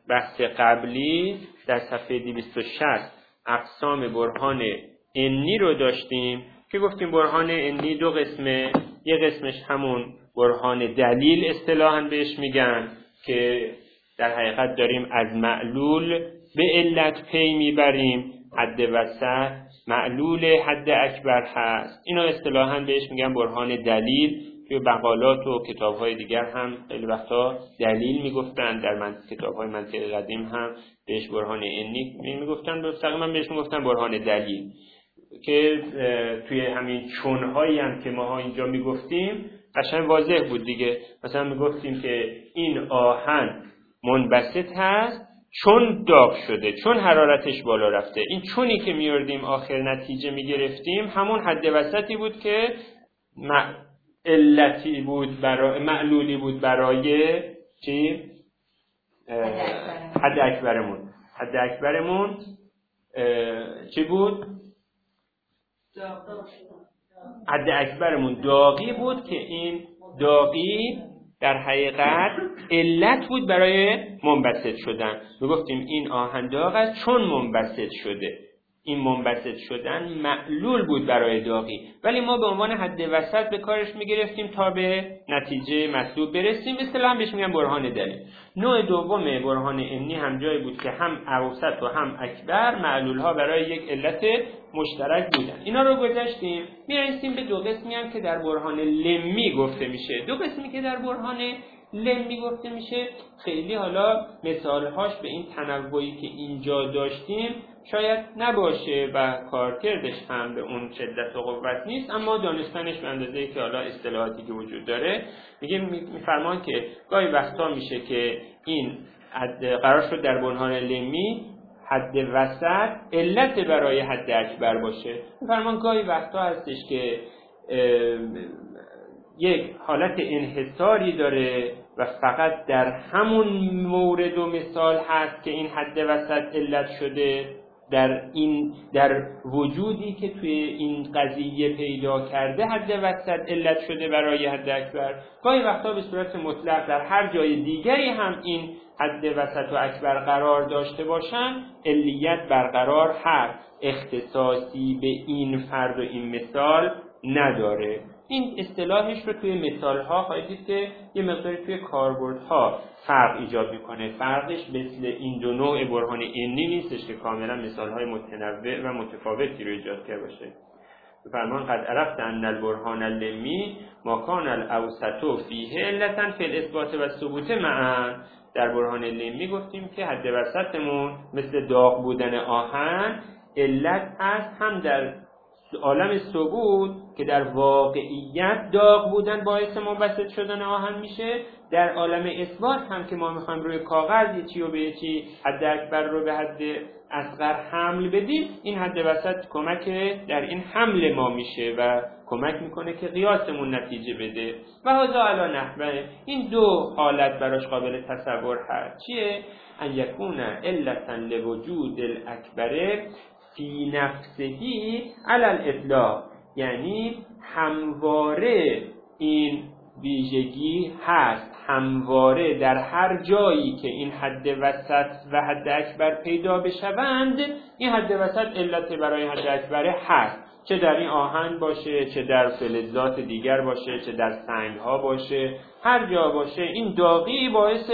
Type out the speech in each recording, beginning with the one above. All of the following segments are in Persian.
بحث قبلی در صفحه 260 اقسام برهان عنی رو داشتیم که گفتیم برهان عنی دو قسمه. یه قسمش همون برهان دلیل اصطلاحاً بهش میگن که در حقیقت داریم از معلول به علت پی میبریم، حد وسط معلول حد اکبر هست. اینا اصطلاحاً بهش میگن برهان دلیل. توی مقالات و کتاب‌های دیگر هم خیلی وقتا دلیل میگفتن، در کتاب‌های منطق قدیم هم بهش برهان عنی میگفتن، مستقیما بهش میگفتن برهان دلیل. که توی همین چون‌هایی هم که ما اینجا میگفتیم قشنگ واضح بود دیگه. مثلا میگفتیم که این آهن منبسط هست چون داغ شده، چون حرارتش بالا رفته. این چونی که میاردیم آخر نتیجه میگرفتیم همون حد وسطی بود که علتی بود برای معلولی بود برای چی؟ حد اکبرمون. حد اکبرمون چی بود؟ حد اکبرمون داغی بود که این داغی در حقیقت علت بود برای منبسط شدن. میگفتیم این آهن داغ است چون منبسط شده. این منبسط شدن معلول بود برای داغی، ولی ما به عنوان حد وسط به کارش میگرفتیم تا به نتیجه مطلوب برسیم. اصطلاحاً بهش میگن برهان دلیل. نوع دوم برهان عنی هم جایی بود که هم اوسط و هم اکبر معلول ها برای یک علت مشترک بودن. اینا رو گذاشتیم. میرسیم به دو قسمی هم که در برهان لمی گفته میشه. دو قسمی که در برهان لمی گفته میشه خیلی حالا مثالهاش به این تنوعی که اینجا داشتیم شاید نباشه و کارکردش هم به اون شدت و قوت نیست، اما دانستنش به اندازه‌ای که حالا اصطلاحاتی که وجود داره میفرمان که گاهی وقتا میشه که این قرار شد در برهان لمی حد وسط علت برای حد اکبر باشه. میفرمان گاهی وقتا هستش که یک حالت انحصاری داره و فقط در همون مورد و مثال هست که این حد وسط علت شده، در وجودی که توی این قضیه پیدا کرده حد وسط علت شده برای حد اکبر. گاهی وقتا به صورت مطلق در هر جای دیگری هم این حد وسط و اکبر قرار داشته باشن، علیت برقرار هست، اختصاصی به این فرد و این مثال نداره. این اصطلاحش رو توی مثالها خواهید دید که یه مقداری توی کاربردها فرق ایجاد میکنه. فرقش مثل این دو نوع برهان عنی نیستش که کاملا مثالهای متنوع و متفاوتی رو ایجاد کرده باشه. فرمان قد عرفت ان البرهان اللمی ما کان الاوسط فیه علتا فی الاثبات و الثبوت معا. در برهان لمی گفتیم که حد وسطمون مثل داغ بودن آهن علت است، هم در عالم ثبوت که در واقعیت داغ بودن باعث منبسط شدن آهن میشه، در عالم اثبات هم که ما میخوایم روی کاغذ یه چی و به یه چی حد اکبر رو به حد اصغر حمل بدیم، این حد وسط کمک در این حمل ما میشه و کمک میکنه که قیاسمون نتیجه بده. و هذا علی نحوه، این دو حالت براش قابل تصور هست. چیه؟ ان یکون علتا لوجود الاکبر فی نفسهی علی الاطلاق، یعنی همواره این ویژگی هست، همواره در هر جایی که این حد وسط و حد اکبر پیدا بشوند این حد وسط علت برای حد اکبر هست، چه در این آهن باشه، چه در فلزات دیگر باشه، چه در سنگ ها باشه، هر جا باشه این داغی باعث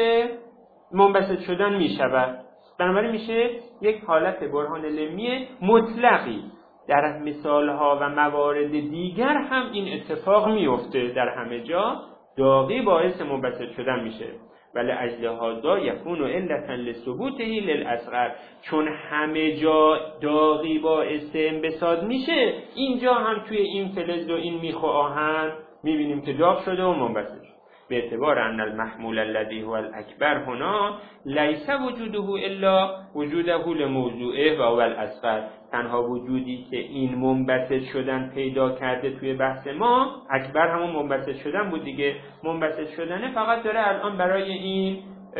منبسط شدن می شود. بنابراین میشه یک حالت برهان لمی مطلقی. در مثالها و موارد دیگر هم این اتفاق میفته، در همه جا داغی باعث منبسط شدن میشه. ولی اجل هذا یکون علتا لثبوته للاصغر، چون همه جا داغی باعث انبساط میشه، اینجا هم توی این فلز و این میخ و آهن میبینیم که داغ شده و منبسط شده. به اعتبار ان المحمول الذي هو الاکبر هنا لیس وجوده الا وجوده لموضوعه و هو الاصغر، تنها وجودی که این منبسط شدن پیدا کرده توی بحث ما اکبر همون منبسط شدن بود دیگه. منبسط شدنه فقط داره الان برای این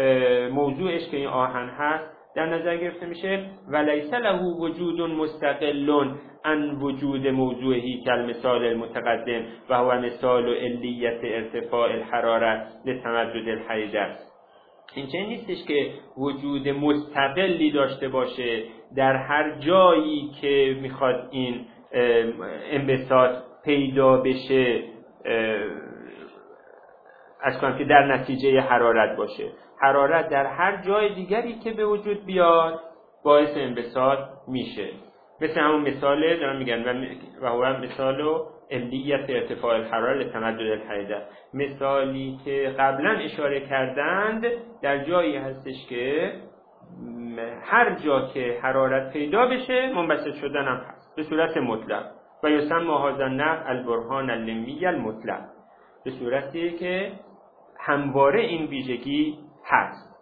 موضوعش که این آهن هست در نظر گرفته میشه. ولیس له وجود مستقل عن وجود موضوعی کالمثال المتقدم و هو مثال علیت ارتفاع الحراره لتمدد الحیدر. این چنین نیستش که وجود مستقلی داشته باشه در هر جایی که میخواد این انبساط پیدا بشه، از کنم که در نتیجه حرارت باشه. حرارت در هر جای دیگری که به وجود بیاد باعث انبساط میشه. مثل همون مثاله دارم میگن و هو مثالو علیت ارتفاع الحراره لتمدد الحیدر، مثالی که قبلا اشاره کردند در جایی هستش که هر جا که حرارت پیدا بشه منبسط شدن هم هست به صورت مطلق و یسمى هذا النوع البرهان اللمی المطلق، به صورتی که همواره این ویژگی هست.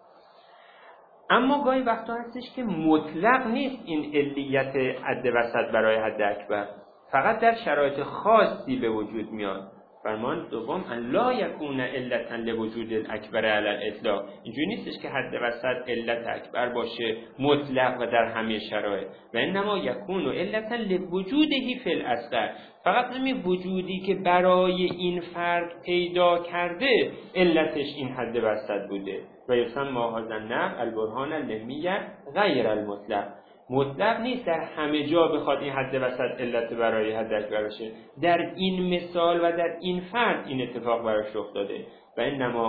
اما گاهی وقتا هستش که مطلق نیست این علیت حد وسط برای حد اکبر، فقط در شرایط خاصی به وجود میاد. فرمان دوم ان لا یکون علتا لوجود الاکبر علی الاطلاق، اینجوری نیستش که حد وسط علت اکبر باشه مطلق و در همه شرایط، و انما یکون علتا لوجوده فی الاصغر، فقط همین وجودی که برای این فرد پیدا کرده علتش این حد وسط بوده. و یسمى هذا النوع البرهان اللمی غیر المطلق، مطلق نیست در همه جا بخواد این حد وسط علت برای حد اکبر باشه، در این مثال و در این فرد این اتفاق براش رخ داده. و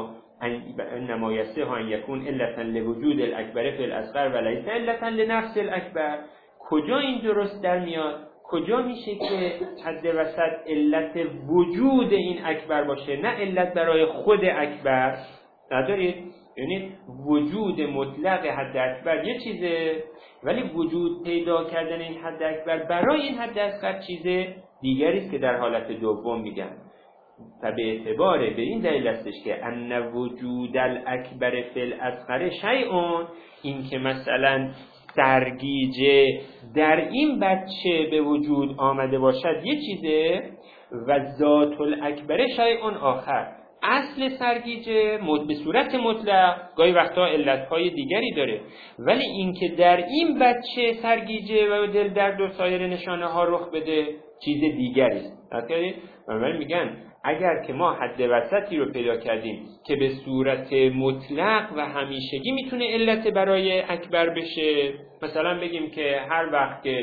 انما یصح ان یکون علتا لوجود الاکبر فی الاصغر و لیس علتا لنفس الاکبر. کجا این درست در میاد؟ کجا میشه که حد وسط علت وجود این اکبر باشه نه علت برای خود اکبر؟ ندارید؟ یعنی وجود مطلق حد اکبر یه چیزه، ولی وجود پیدا کردن این حد اکبر برای این حد اصغر چیز دیگری است که در حالت دوم میگن. و به اعتبار به این دلیل استش که ان وجود الاکبر فی الاصغر شیء، این که مثلا سرگیجه در این بچه به وجود آمده باشد یه چیزه، و ذات الاکبر شیء آخر، اصل سرگیجه به صورت مطلق گاهی وقتا علتهای دیگری داره، ولی اینکه در این بچه سرگیجه و دل درد و سایر نشانه ها رخ بده چیز دیگری است. من میگن اگر که ما حد وسطی رو پیدا کردیم که به صورت مطلق و همیشگی میتونه علت برای اکبر بشه، مثلا بگیم که هر وقت که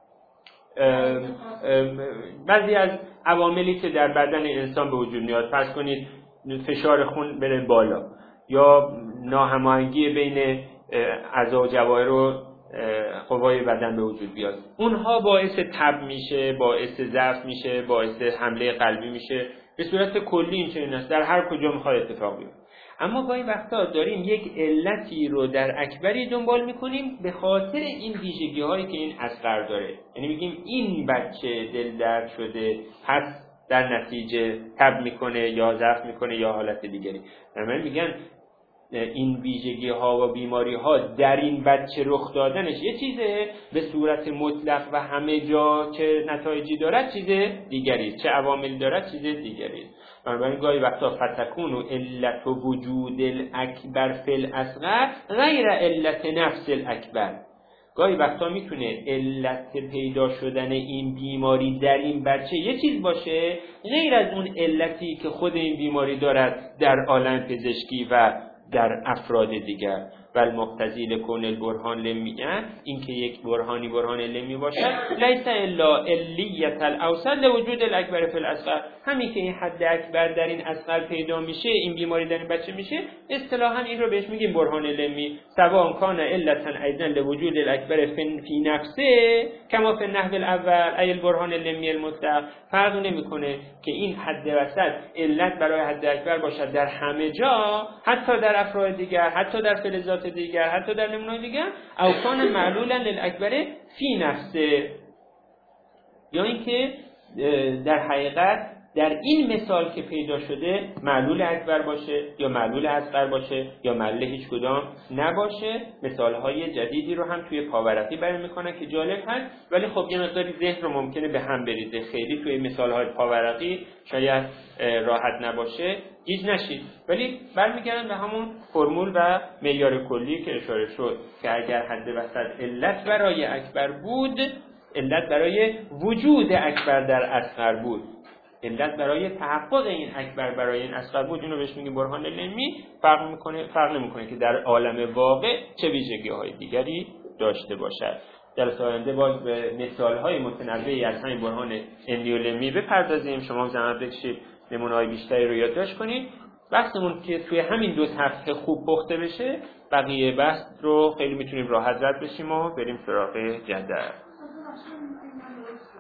بعضی از عواملی که در بدن انسان به وجود میاد، فرض کنید فشار خون بره بالا یا ناهماهنگی بین اعضا و جواهر و قوای بدن به وجود بیاد، اونها باعث تب میشه، باعث ضعف میشه، باعث حمله قلبی میشه. به صورت کلی این چنین است، در هر کجا میخواد اتفاق بیفته. اما گاهی وقتا داریم یک علتی رو در اکبری دنبال میکنیم به خاطر این ویژگی هایی که این اصغر داره، یعنی میگیم این بچه دل درد شده پس در نتیجه تب میکنه یا ضعف میکنه یا حالت دیگری. من میگن این ویژگی ها و بیماری ها در این بچه رخ دادنش یه چیزه، به صورت مطلق و همه جا چه نتایجی دارد چیز دیگری، چه عوامل دارد چیز دیگری. بنابراین گاهی وقتا فتکون و علت و وجود الاکبر فی الاصغر غیر علت نفس الاکبر، گاهی وقتا میتونه علت پیدا شدن این بیماری در این بچه یه چیز باشه غیر از اون علتی که خود این بیماری دارد در عالم پزشکی و در افراد دیگر. و المقتضی لکون البرهان لمیه، این که یک برهان لمی باشد، لیس الا علیت الاوصل لوجود الاکبر فی الاصغر، همین که این حد اکبر در این اصغر پیدا میشه، این بیماری در این بچه میشه، اصطلاحا این رو بهش میگیم برهان لمی. سواء کان علتا ایضا لوجود الاکبر فی نفسه کما فی النحو الاول ای البرهان لمی المطلق، فرق نمیکنه که این حد وسط علت برای حد اکبر باشد در همه جا، حتی در افراد دیگر، حتی در فلزات دیگر، حتی در نمونه‌های دیگر، او کان معلولا للاکبر فی نفسه، یا اینکه در حقیقت در این مثال که پیدا شده معلول اکبر باشه یا معلول اصغر باشه یا معلول هیچ کدام نباشه. مثالهای جدیدی رو هم توی پاورقی بیان میکنن که جالب هست، ولی خب یه مقداری ذهن رو ممکنه به هم بریزه، خیلی توی مثالهای پاورقی شاید راحت نباشه گیج نشید، ولی برمیگردن به همون فرمول و معیار کلی که اشاره شد که اگر حد وسط علت برای اکبر بود، علت برای وجود اکبر در اصغر بود، علت برای تحقق این اکبر برای این اصغر بود، اینو بهش میگیم برهان علمی. فرق نمیکنه که در عالم واقع چه ویژگی‌های دیگری داشته باشد. جلسه آینده باز به مثال‌های متنوعی از همین برهان علمی و علمی بپردازیم. شما زحمت بکشید نمونه‌های بیشتری رو یادداشت کنید. بحثمون که توی همین 2 هفته خوب پخته بشه، بقیه بحث رو خیلی میتونیم راحت رد بشیم و بریم سراغ جدل.